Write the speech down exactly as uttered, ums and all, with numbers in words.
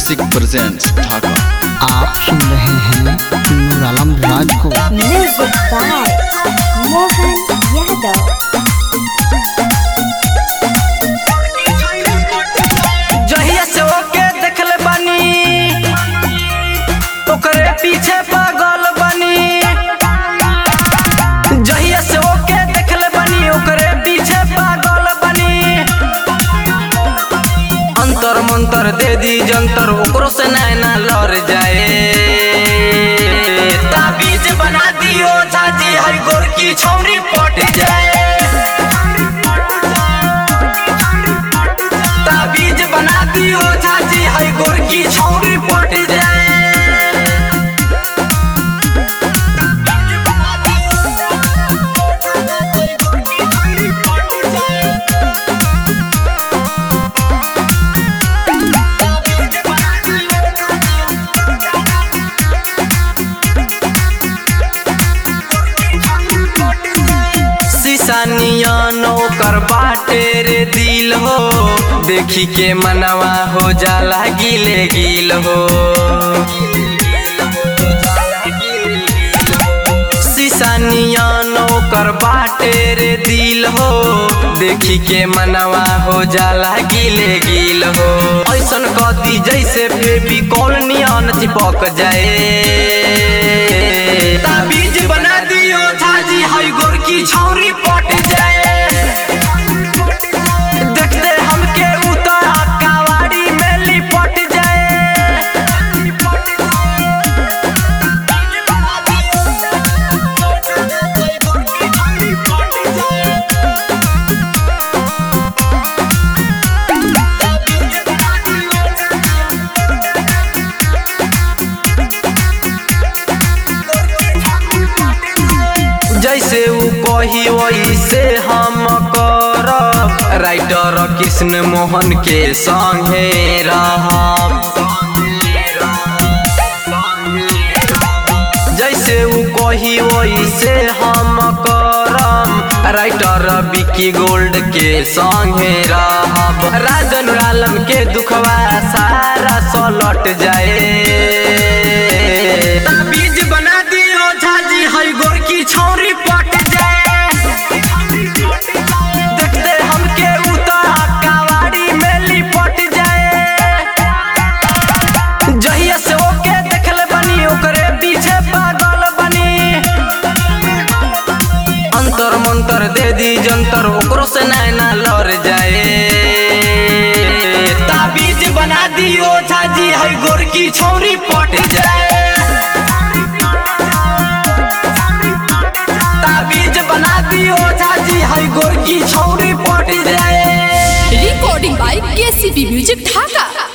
Music presents ढाका। आप सुन रहे हैं नूर आलम राज को। Music by Mohan Yadav. जहिया से ओके देखले बानी ओकरे पीछे पागल बानी। जहिया से ओके देखले बानी ओकरे पीछे पागल बानी। अंतर मंतर दे दी जंतर ओकरो से नैना लड़ जाए। ताबीज बना दियो झाजी हर गोर की छौरी पट जाए। ताबीज बना दियो झाजी हर गोर की छौरी पट जाए। शीशानियन ओकर बाटे रे दिल हो, देखी के मनवा हो जाला गिले गिल हो। शीशानियन ओकर बाटे रे दिल हो, देखी के मनवा हो जाला गिले गिल हो। ऐसन कदी जैसे फेविकॉल नियन चिपक जाए। ताबीज बना दियो झाजी हई गोर की छौरी पट जाए। देखते हमके उतर कावाड़ी में लिपट जाए। जैसे ऊ कही वैसे हम करब, राइटर कृष्ण मोहन के संगे रहब। जैसे ऊ कही वैसे हम करब, राइटर विकी गोल्ड के संगे रहब। राजन आलम के दुखवा सारा सलट जाए। ताबीज बना दियो झाजी हई गोर की छौरी पट जाए। देखते हमके उतर कावाड़ी में लिपट जाए। जहिया से ओके देखले बानी ओकरे पीछे पागल बानी। अंतर मंतर दे दी जंतर ओकरो से नैना लड़ जाए। ताबीज बना दियो झाजी हई गोर की छौरी पट जाए। ताबीज बना दियो झाजी हई गोर की छौरी पट जाए। Recording by KCP music Dhaka.